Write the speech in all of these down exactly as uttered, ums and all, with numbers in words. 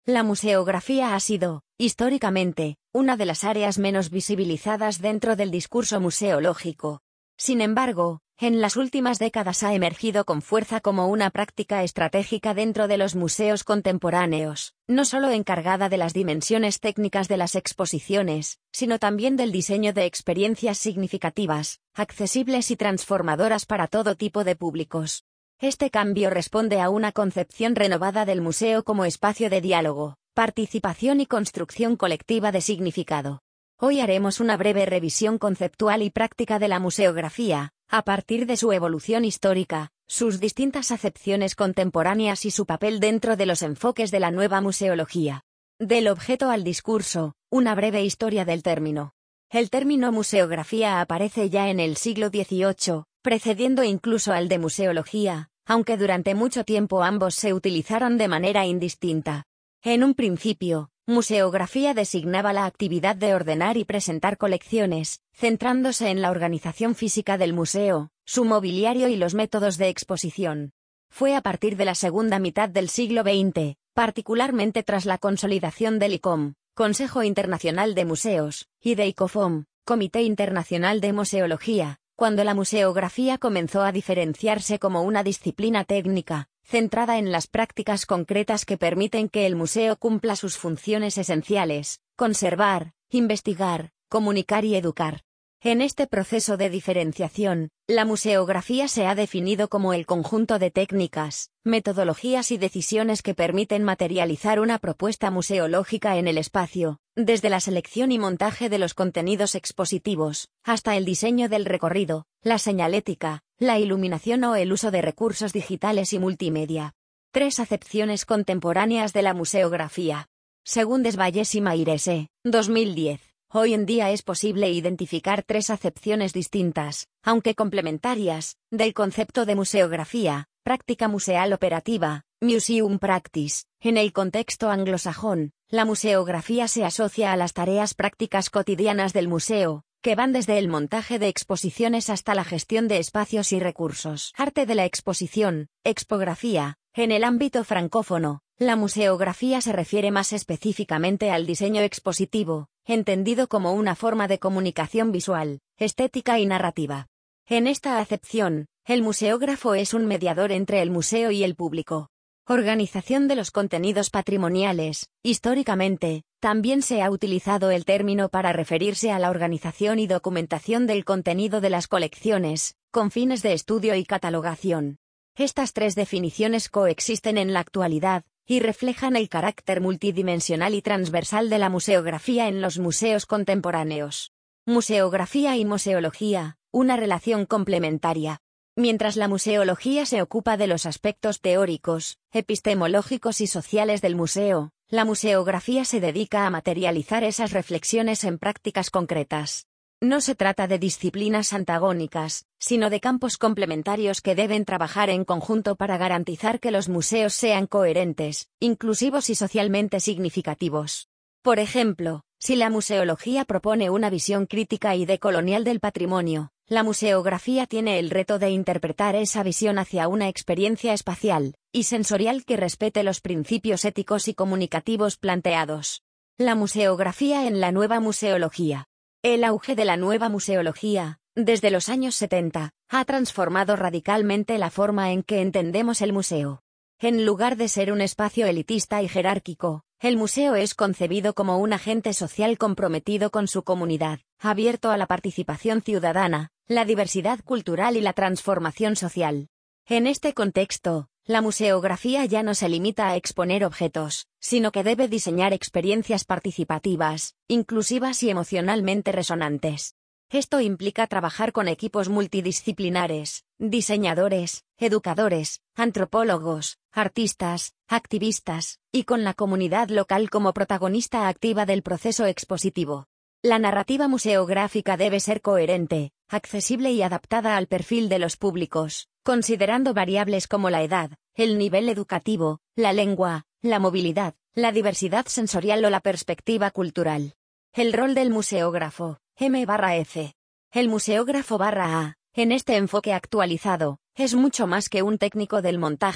La museografía ha sido, históricamente, una de las áreas menos visibilizadas dentro del discurso museológico. Sin embargo, en las últimas décadas ha emergido con fuerza como una práctica estratégica dentro de los museos contemporáneos, no solo encargada de las dimensiones técnicas de las exposiciones, sino también del diseño de experiencias significativas, accesibles y transformadoras para todo tipo de públicos. Este cambio responde a una concepción renovada del museo como espacio de diálogo, participación y construcción colectiva de significado. Hoy haremos una breve revisión conceptual y práctica de la museografía, a partir de su evolución histórica, sus distintas acepciones contemporáneas y su papel dentro de los enfoques de la nueva museología. Del objeto al discurso, una breve historia del término. El término museografía aparece ya en el siglo dieciocho, precediendo incluso al de museología, aunque durante mucho tiempo ambos se utilizaron de manera indistinta. En un principio, museografía designaba la actividad de ordenar y presentar colecciones, centrándose en la organización física del museo, su mobiliario y los métodos de exposición. Fue a partir de la segunda mitad del siglo veinte, particularmente tras la consolidación del I C O M, Consejo Internacional de Museos, y de ICOFOM, Comité Internacional de Museología, cuando la museografía comenzó a diferenciarse como una disciplina técnica, centrada en las prácticas concretas que permiten que el museo cumpla sus funciones esenciales: conservar, investigar, comunicar y educar. En este proceso de diferenciación, la museografía se ha definido como el conjunto de técnicas, metodologías y decisiones que permiten materializar una propuesta museológica en el espacio, desde la selección y montaje de los contenidos expositivos, hasta el diseño del recorrido, la señalética, la iluminación o el uso de recursos digitales y multimedia. Tres acepciones contemporáneas de la museografía. Según Desvalles y Mairese, dos mil diez. Hoy en día es posible identificar tres acepciones distintas, aunque complementarias, del concepto de museografía: práctica museal operativa, museum practice. En el contexto anglosajón, la museografía se asocia a las tareas prácticas cotidianas del museo, que van desde el montaje de exposiciones hasta la gestión de espacios y recursos. Arte de la exposición, expografía. En el ámbito francófono, la museografía se refiere más específicamente al diseño expositivo, entendido como una forma de comunicación visual, estética y narrativa. En esta acepción, el museógrafo es un mediador entre el museo y el público. Organización de los contenidos patrimoniales. Históricamente, también se ha utilizado el término para referirse a la organización y documentación del contenido de las colecciones, con fines de estudio y catalogación. Estas tres definiciones coexisten en la actualidad, y reflejan el carácter multidimensional y transversal de la museografía en los museos contemporáneos. Museografía y museología, una relación complementaria. Mientras la museología se ocupa de los aspectos teóricos, epistemológicos y sociales del museo, la museografía se dedica a materializar esas reflexiones en prácticas concretas. No se trata de disciplinas antagónicas, sino de campos complementarios que deben trabajar en conjunto para garantizar que los museos sean coherentes, inclusivos y socialmente significativos. Por ejemplo, si la museología propone una visión crítica y decolonial del patrimonio, la museografía tiene el reto de interpretar esa visión hacia una experiencia espacial y sensorial que respete los principios éticos y comunicativos planteados. La museografía en la nueva museología. El auge de la nueva museología, desde los años setenta, ha transformado radicalmente la forma en que entendemos el museo. En lugar de ser un espacio elitista y jerárquico, el museo es concebido como un agente social comprometido con su comunidad, abierto a la participación ciudadana, la diversidad cultural y la transformación social. En este contexto, la museografía ya no se limita a exponer objetos, sino que debe diseñar experiencias participativas, inclusivas y emocionalmente resonantes. Esto implica trabajar con equipos multidisciplinares, diseñadores, educadores, antropólogos, artistas, activistas, y con la comunidad local como protagonista activa del proceso expositivo. La narrativa museográfica debe ser coherente, accesible y adaptada al perfil de los públicos, considerando variables como la edad, el nivel educativo, la lengua, la movilidad, la diversidad sensorial o la perspectiva cultural. El rol del museógrafo, M barra F. El museógrafo barra A, en este enfoque actualizado, es mucho más que un técnico del montaje,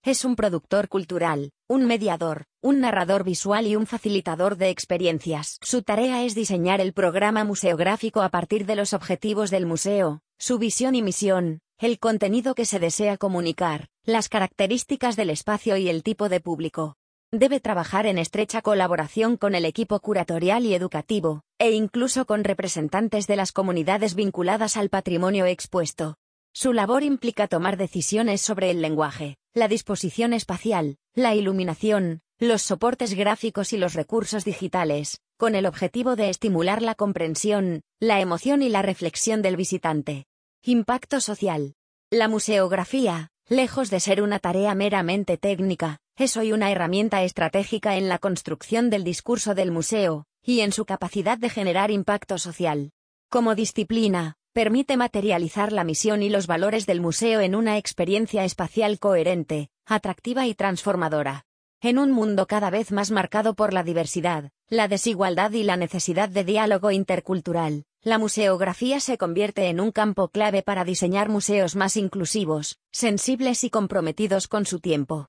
Es un productor cultural, un mediador, un narrador visual y un facilitador de experiencias. Su tarea es diseñar el programa museográfico a partir de los objetivos del museo, su visión y misión, el contenido que se desea comunicar, las características del espacio y el tipo de público. Debe trabajar en estrecha colaboración con el equipo curatorial y educativo, e incluso con representantes de las comunidades vinculadas al patrimonio expuesto. Su labor implica tomar decisiones sobre el lenguaje, la disposición espacial, la iluminación, los soportes gráficos y los recursos digitales, con el objetivo de estimular la comprensión, la emoción y la reflexión del visitante. Impacto social. La museografía, lejos de ser una tarea meramente técnica, es hoy una herramienta estratégica en la construcción del discurso del museo, y en su capacidad de generar impacto social. Como disciplina, permite materializar la misión y los valores del museo en una experiencia espacial coherente, atractiva y transformadora. En un mundo cada vez más marcado por la diversidad, la desigualdad y la necesidad de diálogo intercultural, la museografía se convierte en un campo clave para diseñar museos más inclusivos, sensibles y comprometidos con su tiempo.